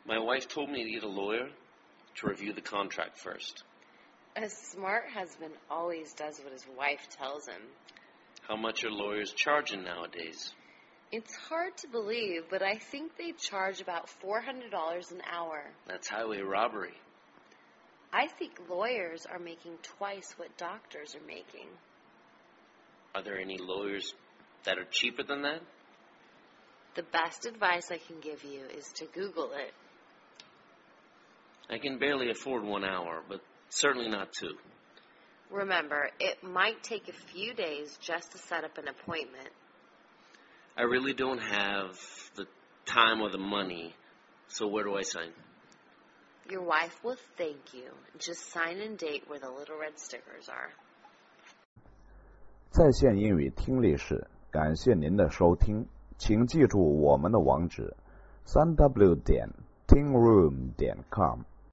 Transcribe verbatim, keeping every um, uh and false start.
My wife told me to get a lawyer to review the contract first. A smart husband always does what his wife tells him. How much are lawyers charging nowadays? It's hard to believe, but I think they charge about four hundred dollars an hour. That's highway robbery. I think lawyers are making twice what doctors are making. Are there any lawyers that are cheaper than that? The best advice I can give you is to Google it. I can barely afford one hour, but certainly not two. Remember, it might take a few days just to set up an appointment. I really don't have the time or the money, so where do I sign? Your wife will thank you. Just sign and date where the little red stickers are. 在线英语听力室，感谢您的收听，请记住我们的网址：三 w 点 tingroom 点 com。